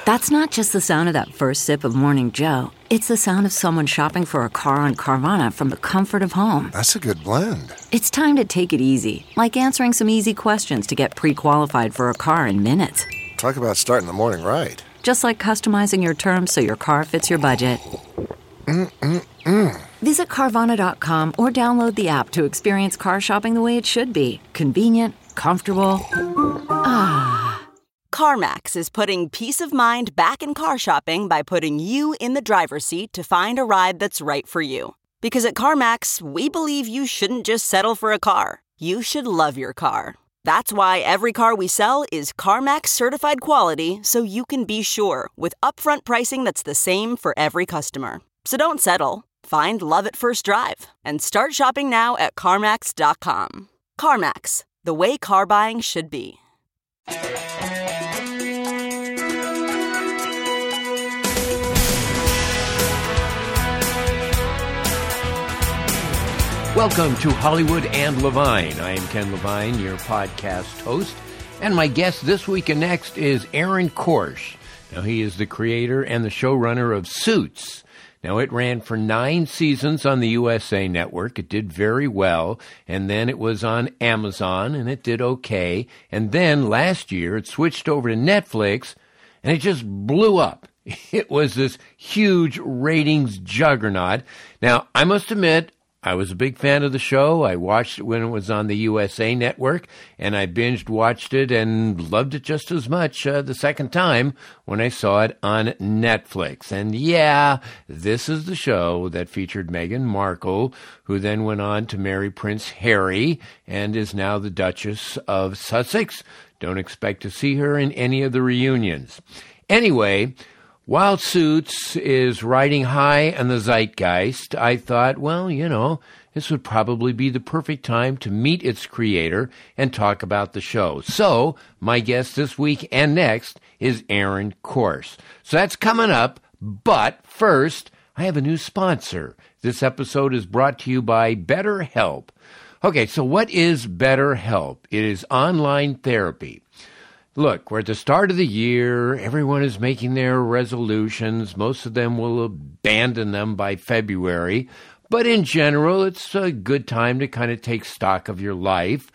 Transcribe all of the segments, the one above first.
That's not just the sound of that first sip of Morning Joe. It's the sound of someone shopping for a car on Carvana from the comfort of home. That's a good blend. It's time to take it easy, like answering some easy questions to get pre-qualified for a car in minutes. Talk about starting the morning right. Just like customizing your terms so your car fits your budget. Visit Carvana.com or download the app to experience car shopping the way it should be. Convenient, comfortable. CarMax is putting peace of mind back in car shopping by putting you in the driver's seat to find a ride that's right for you. Because at CarMax, we believe you shouldn't just settle for a car. You should love your car. That's why every car we sell is CarMax certified quality, so you can be sure with upfront pricing that's the same for every customer. So don't settle. Find love at first drive and start shopping now at CarMax.com. CarMax, the way car buying should be. Welcome to Hollywood and Levine. I am Ken Levine, your podcast host, and my guest this week and next is Aaron Korsh. Now, he is the creator and the showrunner of Suits. Now, it ran for 9 seasons on the USA Network. It did very well, and then it was on Amazon, and it did okay. And then last year, it switched over to Netflix, and it just blew up. It was this huge ratings juggernaut. Now, I must admit, I was a big fan of the show. I watched it when it was on the USA Network, and I binged watched it and loved it just as much the second time when I saw it on Netflix. And yeah, this is the show that featured Meghan Markle, who then went on to marry Prince Harry and is now the Duchess of Sussex. Don't expect to see her in any of the reunions. Anyway, while Suits is riding high on the zeitgeist, I thought, well, this would probably be the perfect time to meet its creator and talk about the show. So, my guest this week and next is Aaron Korsh. So that's coming up, but first, I have a new sponsor. This episode is brought to you by BetterHelp. Okay, so what is BetterHelp? It is online therapy. Look, we're at the start of the year. Everyone is making their resolutions. Most of them will abandon them by February. But in general, it's a good time to kind of take stock of your life.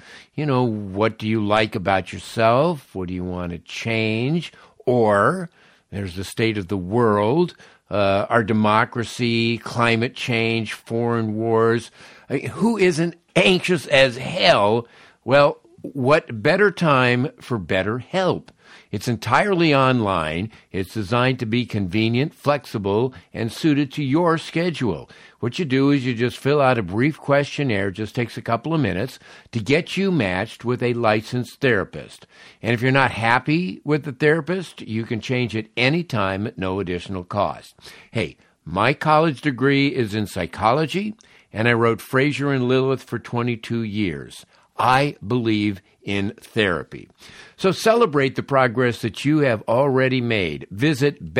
What do you like about yourself? What do you want to change? Or there's the state of the world, our democracy, climate change, foreign wars. Who isn't anxious as hell? Well, what better time for BetterHelp? It's entirely online. It's designed to be convenient, flexible, and suited to your schedule. What you do is you just fill out a brief questionnaire, just takes a couple of minutes, to get you matched with a licensed therapist. And if you're not happy with the therapist, you can change it anytime at no additional cost. Hey, my college degree is in psychology, and I wrote Frasier and Lilith for 22 years. I believe in therapy. So celebrate the progress that you have already made. Visit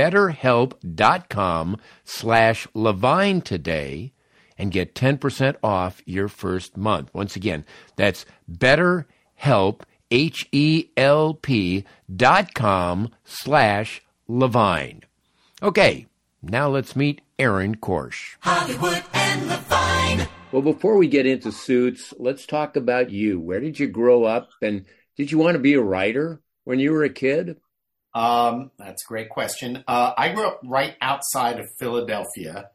BetterHelp.com/Levine today and get 10% off your first month. Once again, that's BetterHelp, HELP.com/Levine. Okay, now let's meet Aaron Korsh. Hollywood and Levine. Well, before we get into Suits, let's talk about you. Where did you grow up, and did you want to be a writer when you were a kid? That's a great question. I grew up right outside of Philadelphia.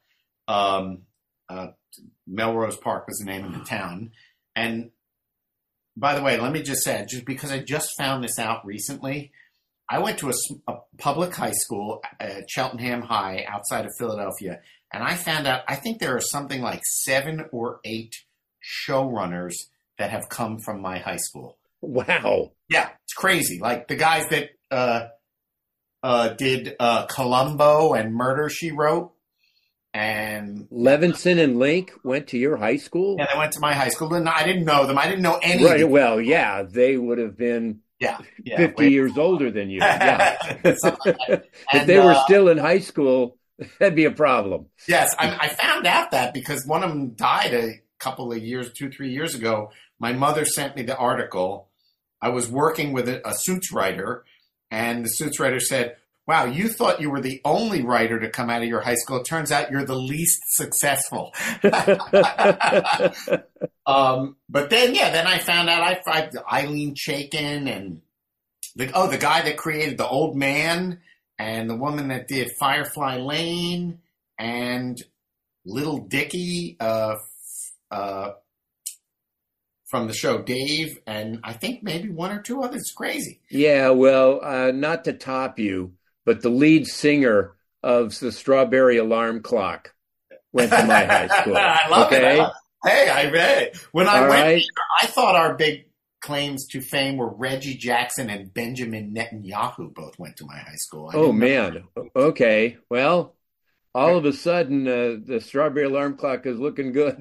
Melrose Park was the name of the town. And by the way, let me just say, just because I just found this out recently, I went to a public high school at Cheltenham High outside of Philadelphia. And I found out, I think there are something like 7 or 8 showrunners that have come from my high school. Wow. Yeah, it's crazy. Like the guys that did Columbo and Murder, She Wrote. And Levinson and Link went to your high school? Yeah, they went to my high school. And I didn't know them. I didn't know any of them. Well, yeah, they would have been 50 years older than you. Yeah. If they were still in high school, that'd be a problem. Yes, I found out that because one of them died a couple of years, 2-3 years ago. My mother sent me the article. I was working with a Suits writer, and the Suits writer said, wow, you thought you were the only writer to come out of your high school. It turns out you're the least successful. But then I found out I Eileen Chaikin and the guy that created The Old Man and the woman that did Firefly Lane and Little Dicky from the show Dave, and I think maybe one or two others. Crazy. Yeah, well, not to top you, but the lead singer of the Strawberry Alarm Clock went to my high school. I love it. Hey, I read it. When I went there, I thought our big claims to fame were Reggie Jackson and Benjamin Netanyahu both went to my high school. Oh, man. Okay. Well, all of a sudden, the Strawberry Alarm Clock is looking good.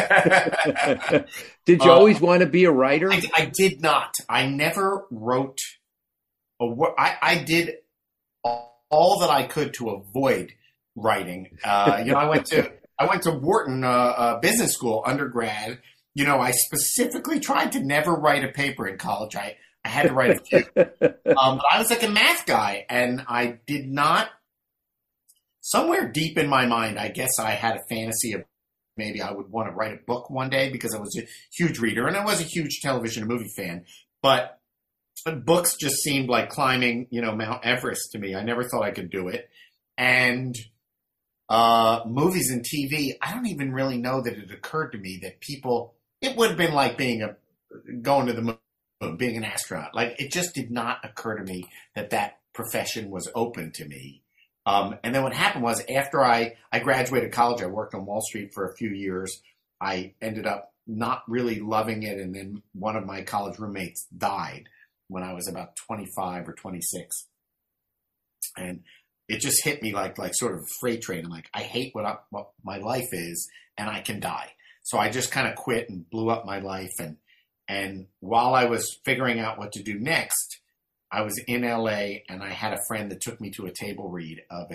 Did you always want to be a writer? I did not. I never wrote a word. I did all that I could to avoid writing. I went to Wharton Business School undergrad. I specifically tried to never write a paper in college. I had to write a few. But I was like a math guy, and I did not. Somewhere deep in my mind, I guess I had a fantasy of maybe I would want to write a book one day because I was a huge reader and I was a huge television and movie fan. But books just seemed like climbing, Mount Everest to me. I never thought I could do it. And movies and TV, I don't even really know that it occurred to me that it would have been like going to the moon, being an astronaut. Like, it just did not occur to me that profession was open to me. And then what happened was after I graduated college, I worked on Wall Street for a few years. I ended up not really loving it. And then one of my college roommates died when I was about 25 or 26. And it just hit me like sort of a freight train. I'm like, I hate what my life is, and I can die. So I just kind of quit and blew up my life. And while I was figuring out what to do next, I was in LA, and I had a friend that took me to a table read of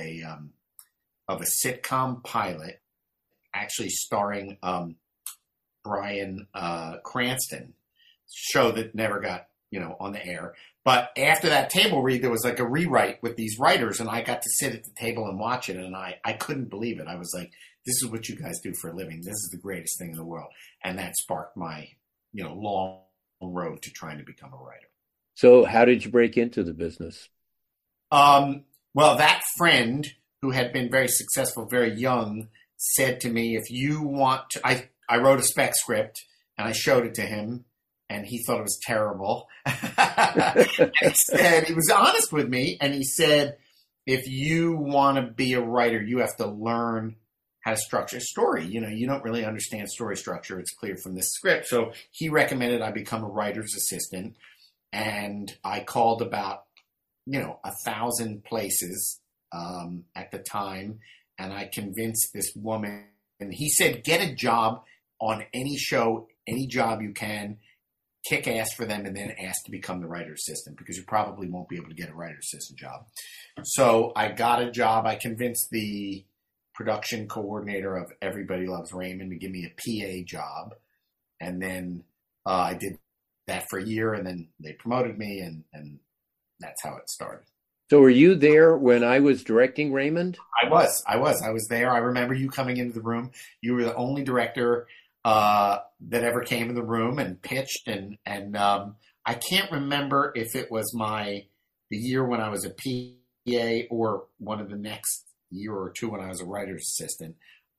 a sitcom pilot, actually starring Bryan Cranston, show that never got on the air. But after that table read, there was like a rewrite with these writers, and I got to sit at the table and watch it, and I couldn't believe it. I was like, this is what you guys do for a living. This is the greatest thing in the world. And that sparked my long road to trying to become a writer. So how did you break into the business? Well, that friend who had been very successful, very young, said to me, if you want to, I wrote a spec script and I showed it to him and he thought it was terrible. And he was honest with me and he said, if you want to be a writer, you have to learn how to structure a story. You don't really understand story structure. It's clear from this script. So he recommended I become a writer's assistant. And I called about, 1,000 places at the time. And I convinced this woman, and he said, get a job on any show, any job you can, kick ass for them, and then ask to become the writer's assistant because you probably won't be able to get a writer's assistant job. So I got a job. I convinced the production coordinator of Everybody Loves Raymond to give me a PA job. And then I did that for a year, and then they promoted me, and that's how it started. So were you there when I was directing Raymond? I was there. I remember you coming into the room. You were the only director that ever came in the room and pitched, and I can't remember if it was the year when I was a PA or one of the next year or two when I was a writer's assistant.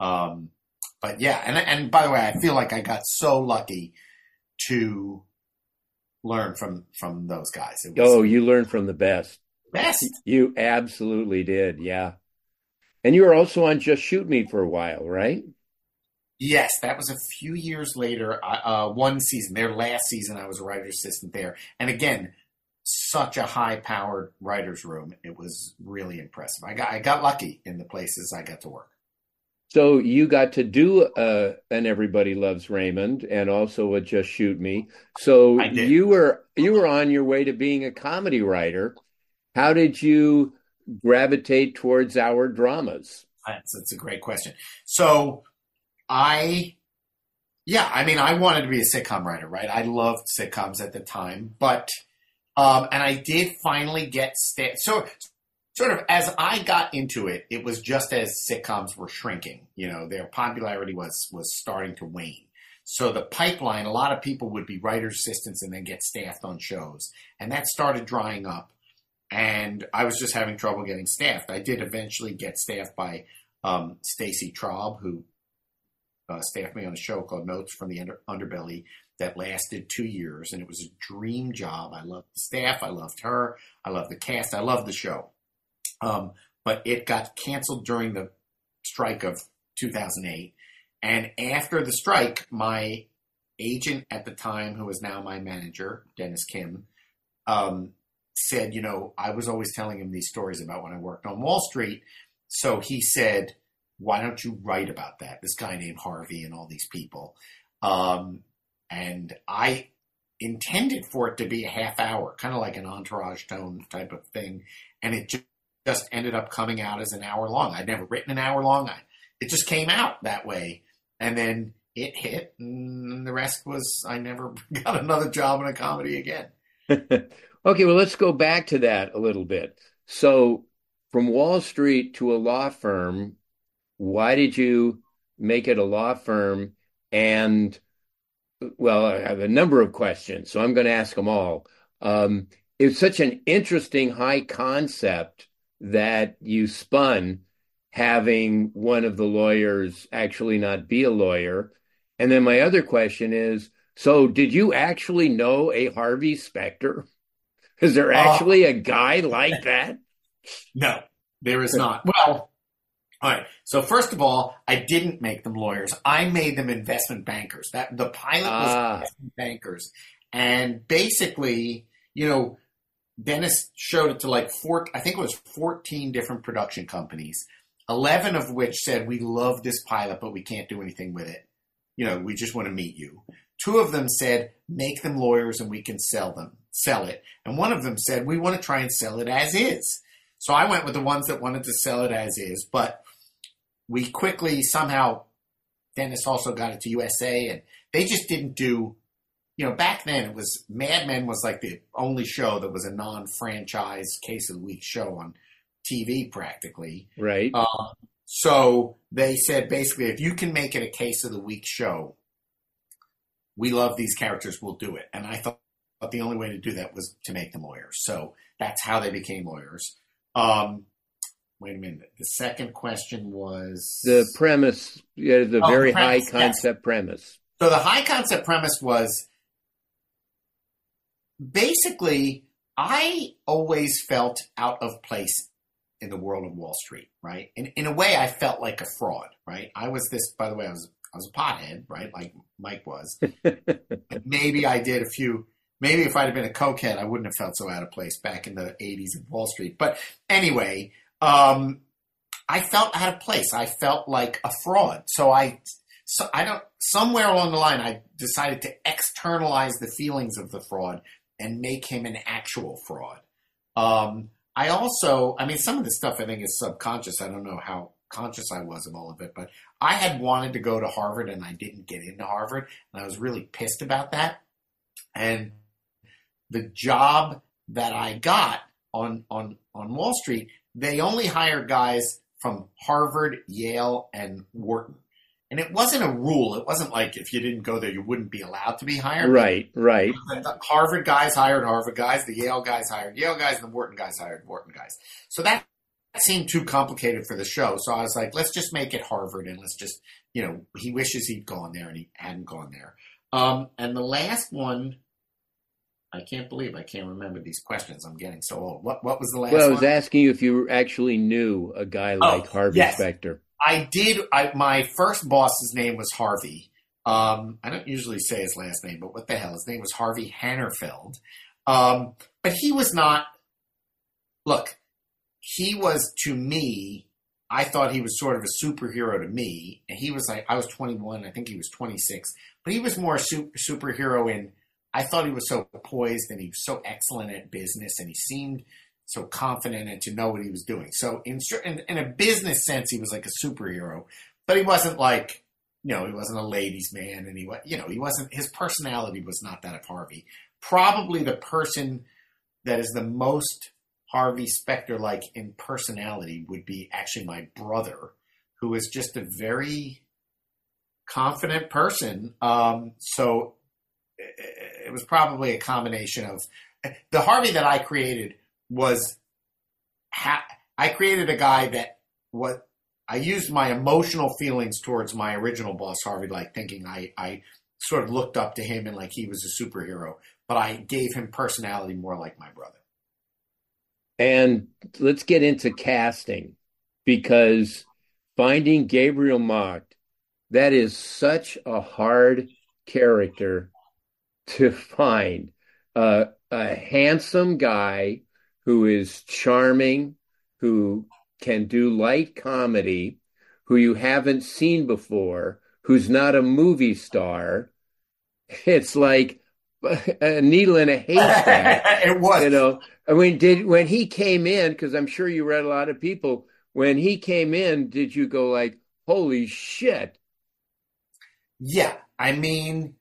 But yeah, and by the way, I feel like I got so lucky to learn from those guys. You learned from the best. Best. You absolutely did, yeah. And you were also on Just Shoot Me for a while, right? Yes, that was a few years later. One season, their last season, I was a writer's assistant there. And again, such a high-powered writer's room. It was really impressive. I got lucky in the places I got to work. So you got to do an Everybody Loves Raymond and also a Just Shoot Me. So you were on your way to being a comedy writer. How did you gravitate towards our dramas? That's a great question. So I wanted to be a sitcom writer, right? I loved sitcoms at the time, but and I did finally get so sort of as I got into it, it was just as sitcoms were shrinking. You know, their popularity was starting to wane. So the pipeline, a lot of people would be writer's assistants and then get staffed on shows. And that started drying up. And I was just having trouble getting staffed. I did eventually get staffed by Stacey Traub, who staffed me on a show called Notes from the Underbelly that lasted 2 years. And it was a dream job. I loved the staff. I loved her. I loved the cast. I loved the show. But it got canceled during the strike of 2008. And after the strike, my agent at the time, who is now my manager, Dennis Kim, said, you know, I was always telling him these stories about when I worked on Wall Street. So he said, why don't you write about that? This guy named Harvey and all these people. And I intended for it to be a half hour, kind of like an Entourage tone type of thing. And it just ended up coming out as an hour long. I'd never written an hour long. It just came out that way. And then it hit, and the rest was I never got another job in a comedy again. Okay, well, let's go back to that a little bit. So from Wall Street to a law firm, why did you make it a law firm? And, well, I have a number of questions, so I'm going to ask them all. It's such an interesting high concept that you spun, having one of the lawyers actually not be a lawyer. And then my other question is, so did you actually know a Harvey Specter? Is there actually a guy like that? No, there is not. Well, all right. So first of all, I didn't make them lawyers. I made them investment bankers. That the pilot was investment bankers. And basically, you know, Dennis showed it to like I think it was 14 different production companies, 11 of which said, we love this pilot, but we can't do anything with it. You know, we just want to meet you. 2 of them said, make them lawyers and we can sell it. And one of them said, we want to try and sell it as is. So I went with the ones that wanted to sell it as is, but we quickly somehow, Dennis also got it to USA, and they just didn't do, you know, back then it was, Mad Men was like the only show that was a non-franchise Case of the Week show on TV practically. Right. So they said, basically, if you can make it a Case of the Week show, we love these characters, we'll do it. And I thought the only way to do that was to make them lawyers. So that's how they became lawyers. Wait a minute. The second question was... The premise, the very high concept premise. So the high concept premise was, basically, I always felt out of place in the world of Wall Street, right? In a way, I felt like a fraud, right? I was this, by the way, I was a pothead, right? Like Mike was. Maybe I did maybe if I'd have been a cokehead, I wouldn't have felt so out of place back in the 80s in Wall Street. But anyway, I felt out of place. I felt like a fraud. Somewhere along the line, I decided to externalize the feelings of the fraud and make him an actual fraud. Some of the stuff I think is subconscious. I don't know how conscious I was of all of it, but I had wanted to go to Harvard and I didn't get into Harvard, and I was really pissed about that. And the job that I got on Wall Street, they only hired guys from Harvard, Yale, and Wharton. And it wasn't a rule. It wasn't like if you didn't go there, you wouldn't be allowed to be hired. Right. The Harvard guys hired Harvard guys. The Yale guys hired Yale guys. And the Wharton guys hired Wharton guys. So that seemed too complicated for the show. So I was like, let's just make it Harvard. And let's just, he wishes he'd gone there and he hadn't gone there. And the last one, I can't believe I can't remember these questions. I'm getting so old. What was the last one? Well, I was asking you if you actually knew a guy like Harvey Specter. I did. My first boss's name was Harvey. I don't usually say his last name, but what the hell? His name was Harvey Hannerfeld. But he was not. Look, he was to me. I thought he was sort of a superhero to me, and he was like, I was 21. I think he was 26, but he was more a superhero in. I thought he was so poised and he was so excellent at business, and he seemed so confident and to know what he was doing. So in a business sense, he was like a superhero, but he wasn't like, he wasn't a ladies' man, and he wasn't, his personality was not that of Harvey. Probably the person that is the most Harvey Specter-like in personality would be actually my brother, who is just a very confident person. So it was probably a combination of the Harvey that I created was I created a guy that I used my emotional feelings towards my original boss, Harvey, like thinking I sort of looked up to him and like he was a superhero, but I gave him personality more like my brother. And let's get into casting, because finding Gabriel Macht, that is such a hard character to find. A handsome guy who is charming, who can do light comedy, who you haven't seen before, who's not a movie star. It's like a needle in a haystack. It was. You know, I mean, when he came in, because I'm sure you read a lot of people, when he came in, did you go like, holy shit? Yeah. I mean,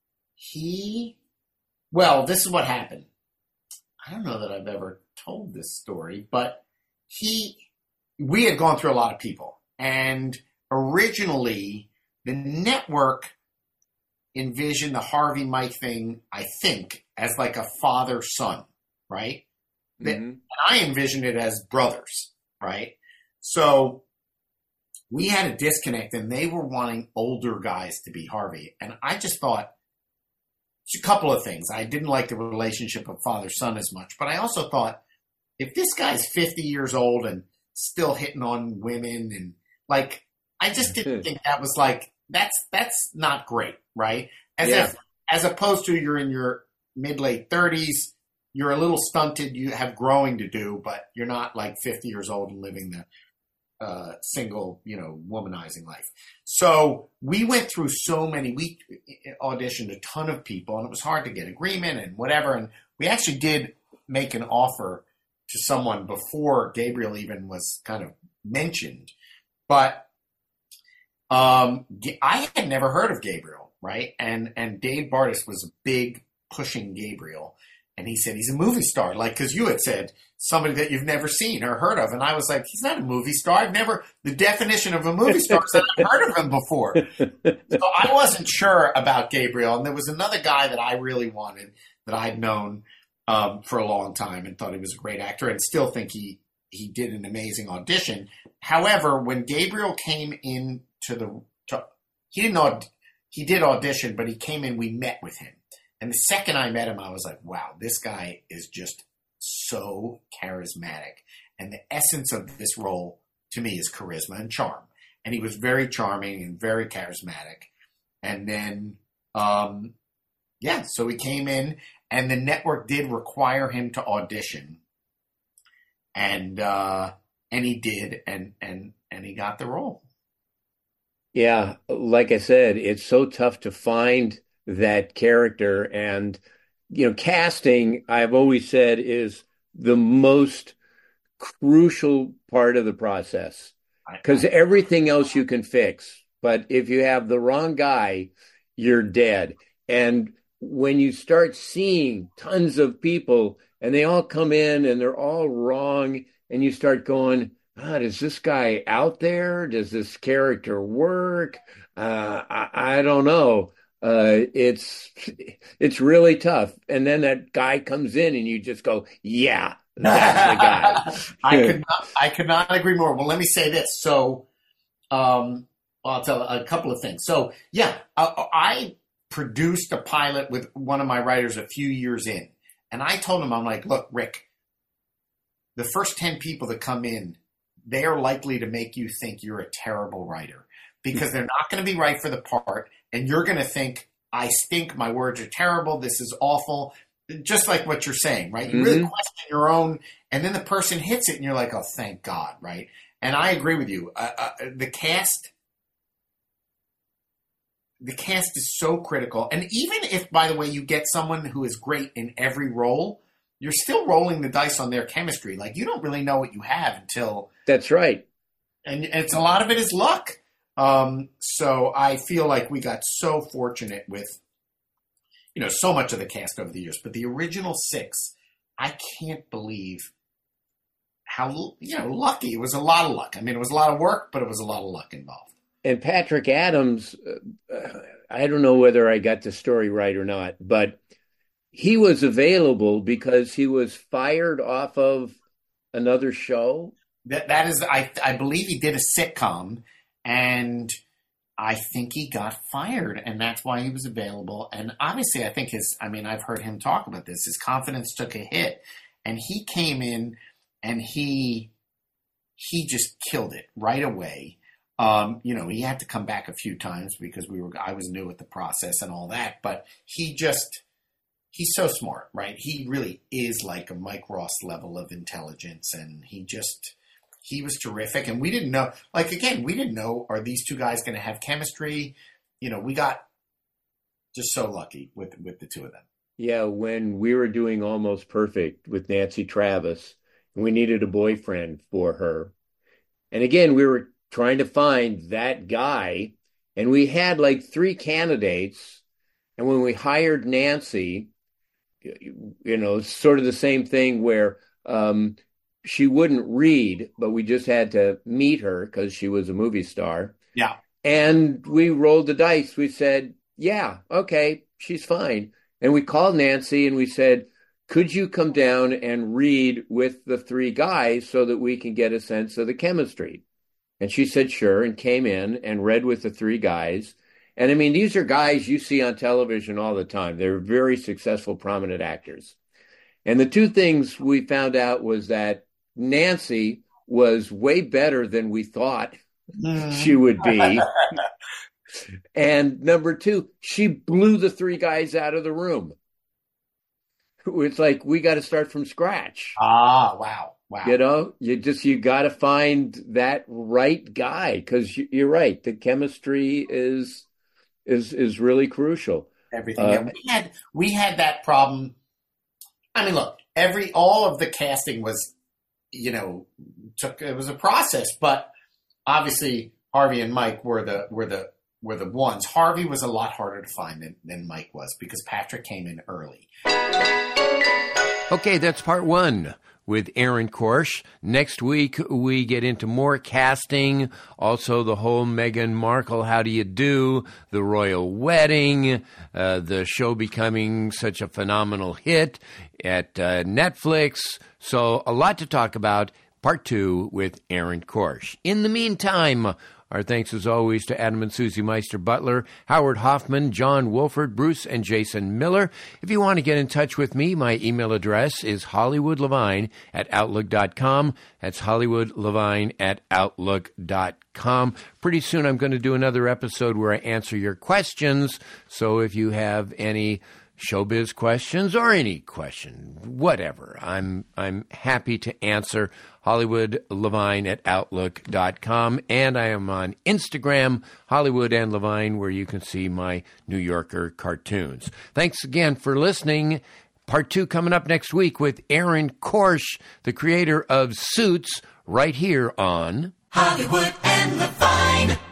well, this is what happened. I don't know that I've ever told this story, but we had gone through a lot of people. And originally, the network envisioned the Harvey Mike thing, I think, as like a father-son, right? Mm-hmm. And I envisioned it as brothers, right? So we had a disconnect, and they were wanting older guys to be Harvey. And I just thought, a couple of things. I didn't like the relationship of father-son as much, but I also thought, if this guy's 50 years old and still hitting on women, and like, I just didn't think that was like, that's not great, right? As opposed to you're in your mid-late 30s, you're a little stunted, you have growing to do, but you're not like 50 years old and living the single, womanizing life. So we went through we auditioned a ton of people, and it was hard to get agreement and whatever. And we actually did make an offer to someone before Gabriel even was kind of mentioned. But I had never heard of Gabriel, right? And Dave Bartis was a big pushing Gabriel. And he said, he's a movie star, like, because you had said somebody that you've never seen or heard of. And I was like, he's not a movie star. The definition of a movie star is I've heard of him before. So I wasn't sure about Gabriel. And there was another guy that I really wanted that I'd known for a long time and thought he was a great actor, and still think he did an amazing audition. However, when Gabriel came in he did audition, but he came in, we met with him. And the second I met him, I was like, wow, this guy is just so charismatic. And the essence of this role, to me, is charisma and charm. And he was very charming and very charismatic. And then, so he came in, and the network did require him to audition. And he did, and he got the role. Yeah, like I said, it's so tough to find that character, and casting, I've always said, is the most crucial part of the process, because everything else you can fix, but if you have the wrong guy, you're dead. And when you start seeing tons of people and they all come in and they're all wrong, and you start going, is this guy out there? Does this character work? I don't know. It's really tough. And then that guy comes in and you just go, yeah, that's the guy. I could not agree more. Well, let me say this. So, I'll tell a couple of things. So yeah, I produced a pilot with one of my writers a few years in, and I told him, I'm like, look, Rick, the first 10 people that come in, they are likely to make you think you're a terrible writer, because they're not going to be right for the part. And you're going to think, I stink, my words are terrible, this is awful. Just like what you're saying, right? You really question your own, and then the person hits it and you're like, oh, thank God, right? And I agree with you. The cast is so critical. And even if, by the way, you get someone who is great in every role, you're still rolling the dice on their chemistry. Like, you don't really know what you have until... That's right. And it's a lot of it is luck. So I feel like we got so fortunate with, so much of the cast over the years. But the original 6, I can't believe how lucky. It was a lot of luck. I mean, it was a lot of work, but it was a lot of luck involved. And Patrick Adams, I don't know whether I got the story right or not, but he was available because he was fired off of another show. That is, I believe he did a sitcom, and I think he got fired, and that's why he was available. And obviously, I think I've heard him talk about this. His confidence took a hit, and he came in and he just killed it right away. He had to come back a few times because I was new at the process and all that, but he's so smart, right? He really is like a Mike Ross level of intelligence, and he was terrific. And we didn't know, are these two guys going to have chemistry? We got just so lucky with the two of them. Yeah, when we were doing Almost Perfect with Nancy Travis, we needed a boyfriend for her. And again, we were trying to find that guy, and we had like 3 candidates. And when we hired Nancy, sort of the same thing where she wouldn't read, but we just had to meet her because she was a movie star. Yeah. And we rolled the dice. We said, yeah, okay, she's fine. And we called Nancy and we said, could you come down and read with the 3 guys so that we can get a sense of the chemistry? And she said, sure, and came in and read with the 3 guys. And I mean, these are guys you see on television all the time. They're very successful, prominent actors. And the 2 things we found out was that Nancy was way better than we thought she would be. And number 2, she blew the 3 guys out of the room. It's like, we got to start from scratch. Ah, wow. You got to find that right guy, because you're right. The chemistry is really crucial. Everything. We had that problem. I mean, look, all of the casting was, it was a process, but obviously Harvey and Mike were the ones. Harvey was a lot harder to find than Mike was because Patrick came in early. Okay, that's part 1 with Aaron Korsh. Next week, we get into more casting, also the whole Meghan Markle, how do you do, the royal wedding, the show becoming such a phenomenal hit at Netflix. So a lot to talk about. Part 2 with Aaron Korsh. In the meantime, our thanks as always to Adam and Susie Meister-Butler, Howard Hoffman, John Wolford, Bruce, and Jason Miller. If you want to get in touch with me, my email address is hollywoodlevine@outlook.com. That's hollywoodlevine@outlook.com. Pretty soon I'm going to do another episode where I answer your questions. So if you have any showbiz questions or any question, whatever, I'm happy to answer. HollywoodLevine@outlook.com, and I am on Instagram, Hollywood and Levine, where you can see my New Yorker cartoons. Thanks again for listening. Part 2 coming up next week with Aaron Korsh, the creator of Suits, right here on Hollywood and Levine.